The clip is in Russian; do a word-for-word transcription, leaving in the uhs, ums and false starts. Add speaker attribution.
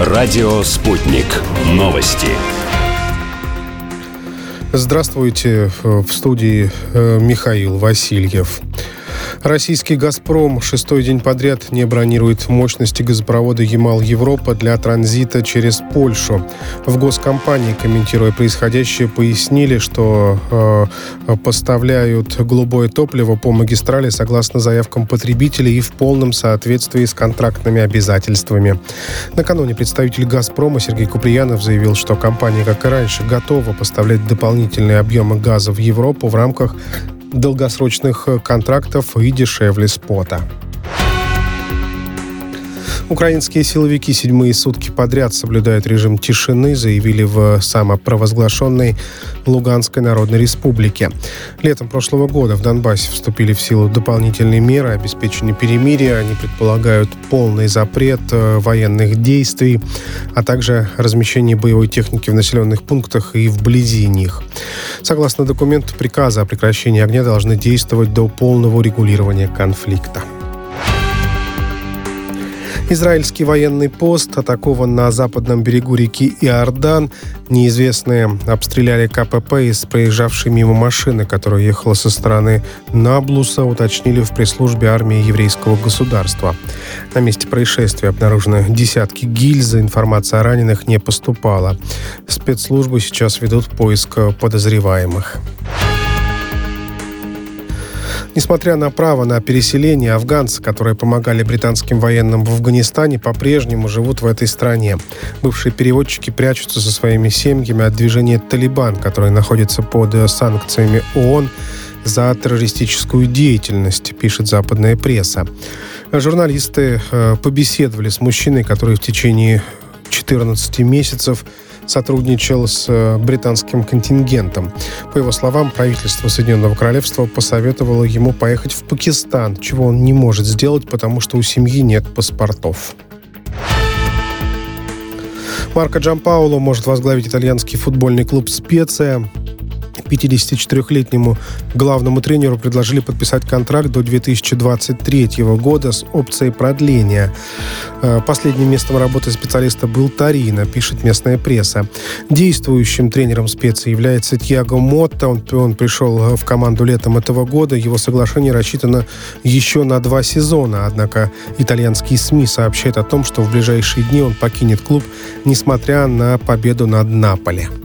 Speaker 1: Радио «Спутник». Новости.
Speaker 2: Здравствуйте. В студии Михаил Васильев. Российский «Газпром» шестой день подряд не бронирует мощности газопровода «Ямал-Европа» для транзита через Польшу. В госкомпании, комментируя происходящее, пояснили, что э, поставляют голубое топливо по магистрали согласно заявкам потребителей и в полном соответствии с контрактными обязательствами. Накануне представитель «Газпрома» Сергей Куприянов заявил, что компания, как и раньше, готова поставлять дополнительные объемы газа в Европу в рамках долгосрочных контрактов и дешевле спота. Украинские силовики седьмые сутки подряд соблюдают режим тишины, заявили в самопровозглашенной Луганской Народной Республике. Летом прошлого года в Донбассе вступили в силу дополнительные меры обеспечения перемирия. Они предполагают полный запрет военных действий, а также размещение боевой техники в населенных пунктах и вблизи них. Согласно документу, приказы о прекращении огня должны действовать до полного урегулирования конфликта. Израильский военный пост атакован на западном берегу реки Иордан. Неизвестные обстреляли КПП из проезжавшей мимо машины, которая ехала со стороны Наблуса, уточнили в пресс-службе армии еврейского государства. На месте происшествия обнаружены десятки гильз, информация о раненых не поступала. Спецслужбы сейчас ведут поиск подозреваемых. Несмотря на право на переселение, афганцы, которые помогали британским военным в Афганистане, по-прежнему живут в этой стране. Бывшие переводчики прячутся со своими семьями от движения «Талибан», которое находится под санкциями ООН за террористическую деятельность, пишет западная пресса. Журналисты побеседовали с мужчиной, который в течение четырнадцати месяцев сотрудничал с британским контингентом. По его словам, правительство Соединенного Королевства посоветовало ему поехать в Пакистан, чего он не может сделать, потому что у семьи нет паспортов. Марко Джампаоло может возглавить итальянский футбольный клуб «Специя». пятидесятичетырёхлетнему главному тренеру предложили подписать контракт до две тысячи двадцать третьего года с опцией продления. Последним местом работы специалиста был Торино, пишет местная пресса. Действующим тренером «Специи» является Тьяго Мотта. Он, он пришел в команду летом этого года. Его соглашение рассчитано еще на два сезона. Однако итальянские СМИ сообщают о том, что в ближайшие дни он покинет клуб, несмотря на победу над Наполи.